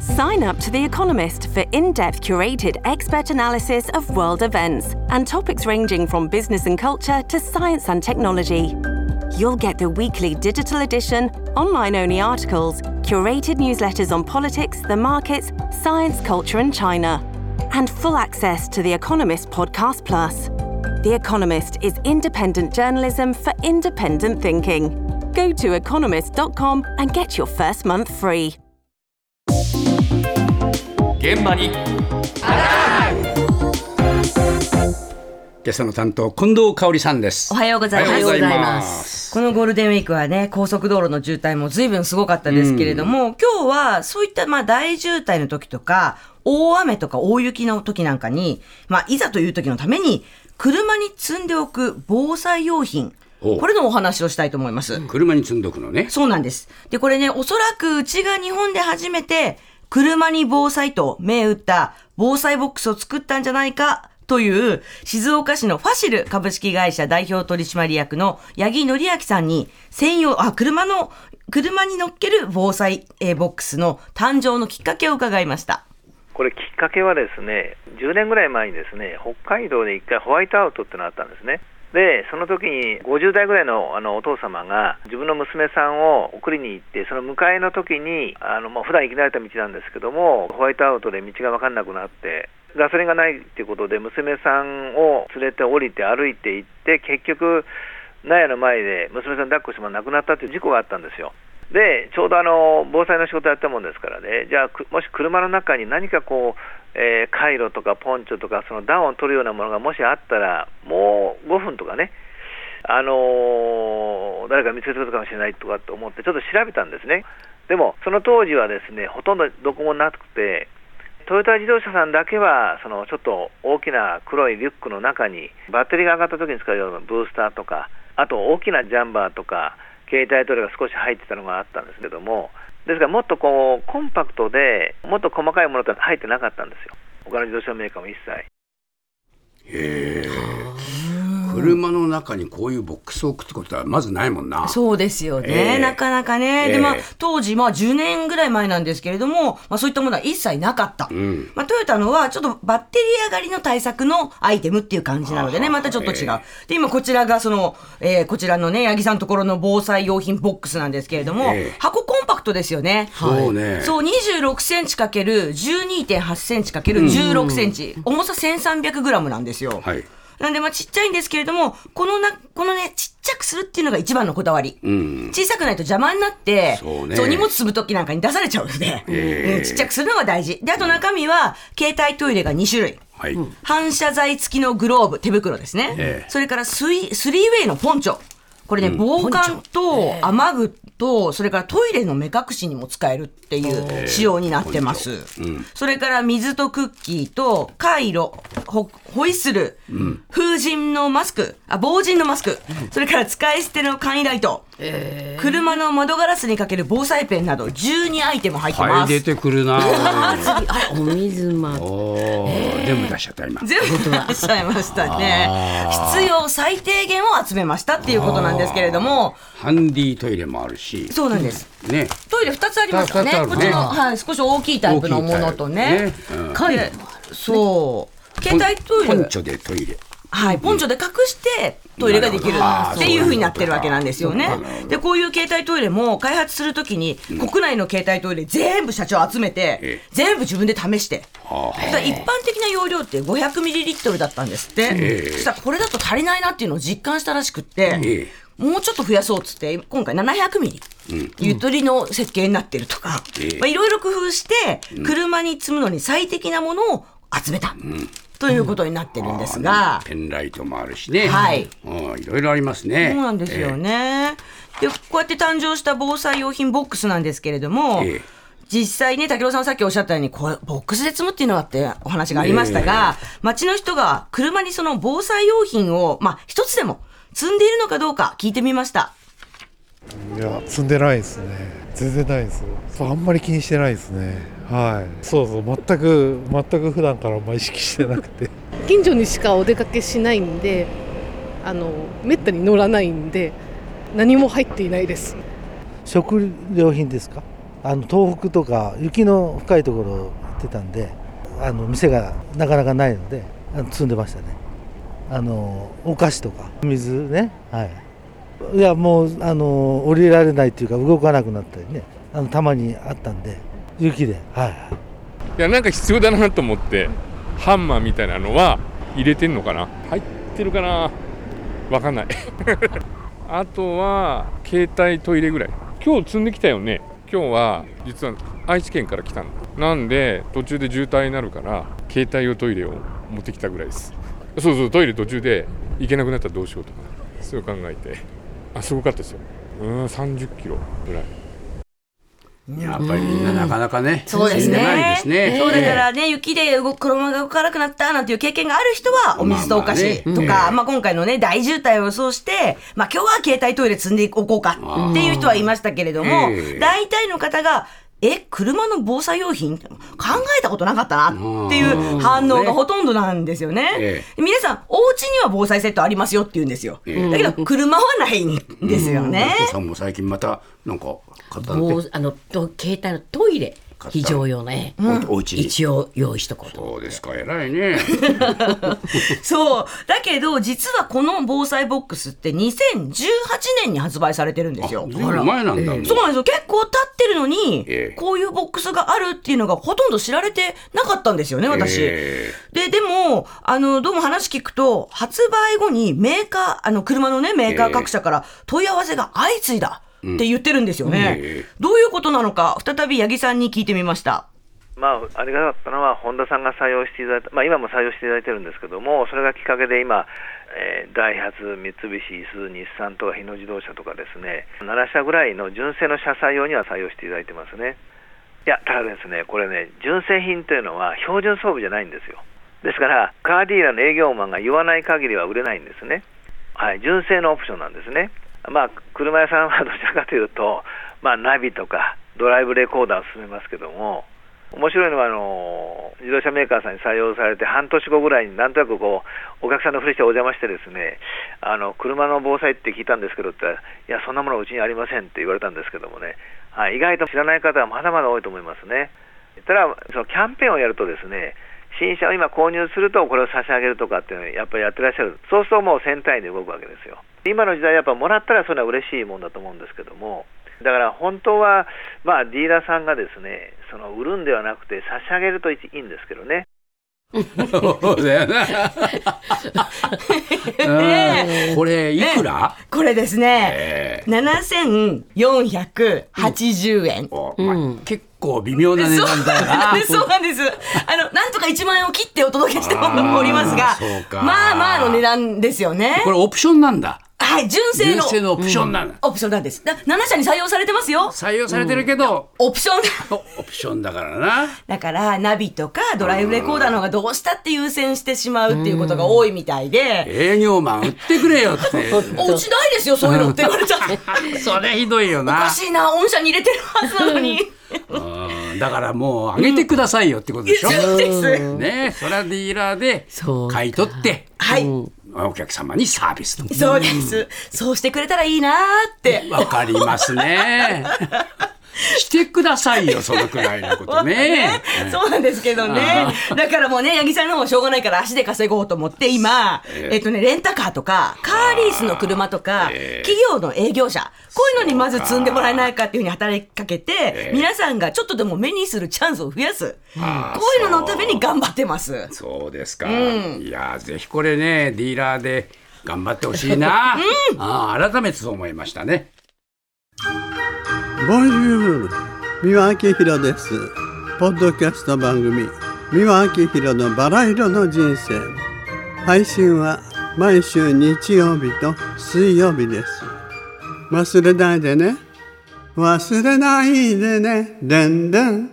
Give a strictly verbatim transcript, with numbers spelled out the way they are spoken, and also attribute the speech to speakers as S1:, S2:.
S1: Sign up to The Economist for in-depth curated expert analysis of world events and topics ranging from business and culture to science and technology. You'll get the weekly digital edition, online-only articles, curated newsletters on politics, the markets, science, culture and China, and full access to The Economist Podcast Plus. The Economist is independent journalism for independent thinking. Go to economist dot com and get your first month free.
S2: 現場に
S3: ゲストの担当近藤香織さんです。
S4: おはようございます。
S3: おはようございます。
S4: このゴールデンウィークはね、高速道路の渋滞も随分すごかったですけれども、うん、今日はそういったまあ大渋滞の時とか大雨とか大雪の時なんかに、まあ、いざという時のために車に積んでおく防災用品、これのお話をしたいと思います。
S3: 車に積んでおくのね。
S4: そうなんです。でこれね、おそらくうちが日本で初めて車に防災と銘打った防災ボックスを作ったんじゃないかという静岡市のファシル株式会社代表取締役の八木則明さんに専用あ車の車に乗っける防災ボックスの誕生のきっかけを伺いました。
S5: これきっかけはですね、じゅうねんぐらい前にですね、北海道で一回ホワイトアウトってのがあったんですね。でその時にごじゅう代ぐらい の, あのお父様が自分の娘さんを送りに行って、その迎えの時にあの、まあ、普段行き慣れた道なんですけども、ホワイトアウトで道が分かんなくなってガソリンがないっていうことで娘さんを連れて降りて歩いて行って、結局納屋の前で娘さん抱っこしても亡くなったという事故があったんですよ。でちょうどあの防災の仕事やったもんですからね、じゃあもし車の中に何かこう、えー、カイロとかポンチョとかその暖を取るようなものがもしあったら、もうごふんとかね、あのー、誰か見つけてくるかもしれないとかと思ってちょっと調べたんですね。でもその当時はですね、ほとんどどこもなくて、トヨタ自動車さんだけはそのちょっと大きな黒いリュックの中にバッテリーが上がった時に使うようなブースターとか、あと大きなジャンバーとか携帯トイレが少し入ってたのがあったんですけども、ですからもっとこうコンパクトでもっと細かいものって入ってなかったんですよ、他の自動車メーカーも一切。
S3: へー、車の中にこういうボックスを置くってことはまずないもんな。
S4: そうですよね、えー、なかなかね、えー、でまあ当時まあじゅうねんぐらい前なんですけれども、まあ、そういったものは一切なかった、うんまあ、トヨタのはちょっとバッテリー上がりの対策のアイテムっていう感じなのでね、またちょっと違う、えー、で今こちらがその、えー、こちらのね八木さんのところの防災用品ボックスなんですけれども、えー、箱コンパクトですよね。
S3: そうね、
S4: そう にじゅうろくセンチかけるじゅうにてんはちセンチかけるじゅうろくセンチ、うん、重させんさんびゃくグラムなんですよ、はい。なんでまあちっちゃいんですけれども、このなこのねちっちゃくするっていうのが一番のこだわり、うん、小さくないと邪魔になってそう、ね、そう荷物積む時なんかに出されちゃうので、えーうん、ちっちゃくするのが大事で、あと中身は携帯トイレがに種類、はい、反射材付きのグローブ手袋ですね、えー、それからスイスリーウェイのポンチョ、これね、うん、防寒と雨具とそれからトイレの目隠しにも使えるっていう仕様になってます、うん、それから水とクッキーとカイロ、ホ, ホイッスル、うん、風神のマスク、あ防塵のマスク、それから使い捨ての簡易ライト、えー、車の窓ガラスにかける防災ペンなどじゅうにアイテム入ってます。
S3: はい、出てくるな
S6: あお水ま
S3: お、えー、全部出しちゃった今。
S4: 全部出しちゃいましたね。必要最低限を集めましたっていうことなんですけれども、
S3: ハンディトイレもあるし。
S4: そうなんです、ね、トイレふたつありますからね、
S3: ね、
S4: こっちの、はい、少し大きいタイプのものとね、ね、うん、でそう携帯トイレ
S3: ポンチョでトイレ、
S4: はい、ポンチョで隠してトイレができるっていう風になってるわけなんですよね。でこういう携帯トイレも開発するときに、うん、国内の携帯トイレ全部社長集めて、ええ、全部自分で試して、はあ、一般的な容量って ごひゃくミリリットル だったんですって、ええ、そしたらこれだと足りないなっていうのを実感したらしくって、ええ、もうちょっと増やそうっつって今回ななひゃくミリ、うん、ゆとりの設計になってるとか、いろいろ工夫して車に積むのに最適なものを集めた、うんということになってるんですが、
S3: うん、ペンライトもあるしね、
S4: はい、
S3: いろいろありますね。
S4: そうなんですよね、えー、でこうやって誕生した防災用品ボックスなんですけれども、えー、実際ね、武郎さんさっきおっしゃったようにこれボックスで積むっていうのはってお話がありましたが、えー、街の人が車にその防災用品を、まあ、一つでも積んでいるのかどうか聞いてみました。
S7: いや積んでないですね、全然ないです。あんまり気にしてないですね。はい、そうそう、全く全く普段からあんま意識してなくて
S6: 近所にしかお出かけしないんで、あのめったに乗らないんで何も入っていないです。
S8: 食料品ですか？
S2: あの東北とか雪の深いところ行ってたんで、あの店がなかなかないのであの積んでましたね。あのお菓子とか水ね、はい、いやもうあの降りられないっていうか動かなくなったりね、あのたまにあったんで雪で、はい、
S8: いやなんか必要だなと思ってハンマーみたいなのは入れてんのかな、入ってるかな、わかんないあとは携帯トイレぐらい。今日積んできたよね。今日は実は愛知県から来たんだ。なんで途中で渋滞になるから携帯用トイレを持ってきたぐらいです。そうそう、トイレ途中で行けなくなったらどうしようとか、そういう考えて、あ、すごかったですよ。うーん、さんじゅっキロぐらい。
S3: やっぱりみんななかなかね、
S4: そうですね。
S3: ないですね。
S4: そうだからね、雪で動く車が動かなくなったなんていう経験がある人は、お水とお菓子とか、まあまあね、まあ今回のね、大渋滞を予想して、まあ今日は携帯トイレ積んでおこうかっていう人はいましたけれども、大体の方が、え、車の防災用品考えたことなかったなっていう反応がほとんどなんですよね。ええ、皆さん、お家には防災セットありますよって言うんですよ。ええ、だけど、車はないんですよね。
S3: お父さんも最近また、なんか買ったんで。
S9: あの、携帯のトイレ。非常用ね、うん、お家に一応用意しとこうと。
S3: そうですか、偉いね
S4: そうだけど実はこの防災ボックスってにせんじゅうはちねんに発売されてるんですよ。
S3: あら、前なんだ、え
S4: ー、そうなんですよ。結構経ってるのに、えー、こういうボックスがあるっていうのがほとんど知られてなかったんですよね、私、えー、ででもあのどうも話聞くと発売後にメーカーあの車のねメーカー各社から問い合わせが相次いだって言ってるんですよね、うんえー、どういうことなのか再び八木さんに聞いてみました。
S5: まあ、ありがたかったのは本田さんが採用していただいた、まあ、今も採用していただいてるんですけども、それがきっかけで今、えー、ダイハツ、三菱、イスズ、日産とか日野自動車とかですね、ななしゃぐらいの純正の車載用には採用していただいてますね。いや、ただですね、これね、純正品というのは標準装備じゃないんですよ。ですからカーディーラーの営業マンが言わない限りは売れないんですね。はい、純正のオプションなんですね。まあ、車屋さんはどちらかというと、まあ、ナビとかドライブレコーダーを進めますけども、面白いのはあの自動車メーカーさんに採用されて半年後ぐらいになんとなくこうお客さんのふりしてお邪魔してですね、あの車の防災って聞いたんですけどって、いやそんなものうちにありませんって言われたんですけどもね、はい、意外と知らない方はまだまだ多いと思いますね。ただそのキャンペーンをやるとですね、新車を今購入するとこれを差し上げるとかっていうのをやっぱりやってらっしゃる。そうするともう先単位で動くわけですよ。今の時代やっぱもらったらそれは嬉しいもんだと思うんですけども、だから本当はまあディーラーさんがですね、その売るんではなくて差し上げるといいんですけどね。
S3: そうだよなこれいくら？
S4: これですね、ななせんよんひゃくはちじゅうえん、
S3: うんまあ、結構微妙な値段だよな。
S4: そうなんです。あのなんとかいちまんえんを切ってお届けしておりますが、まあまあの値段ですよね。
S3: これオプションなんだ。
S4: はい、純正の
S3: 純正のオプションなんだ、
S4: うん、オプションなんです。だななしゃに採用されてますよ。
S3: 採用されてるけど、
S4: うん、オプション
S3: オプションだからな。
S4: だからナビとかドライブレコーダーの方がどうしたって優先してしまうっていうことが多いみたいで、
S3: 営業マン売ってくれよって
S4: お家ないですよそういうのって言われちゃって
S3: それひどいよな。
S4: おかしいな、御社に入れてるはずなのに
S3: うん、だからもう上げてくださいよってことでしょ、うん、
S4: そうです
S3: ね。それはディーラーで買い取って
S4: はい、
S3: うんお客様にサービスと。
S4: そうです、そうしてくれたらいいなって
S3: わかりますねしてくださいよそのくらいのことね
S4: ねそうなんですけどね。だからもうね、八木さんの方もしょうがないから足で稼ごうと思って今、えー、えっとねレンタカーとかカーリースの車とか、えー、企業の営業車こういうのにまず積んでもらえないかっていうふうに働きかけて、えー、皆さんがちょっとでも目にするチャンスを増やす、こういうののために頑張ってます。
S3: そうですか、うん、いやぜひこれねディーラーで頑張ってほしいな、うん、あ改めてそう思いましたね。
S10: ボンジュール、三輪明宏です。ポッドキャスト番組三輪明宏のバラ色の人生、配信は毎週日曜日と水曜日です。忘れないでね、忘れないでね、でんでん。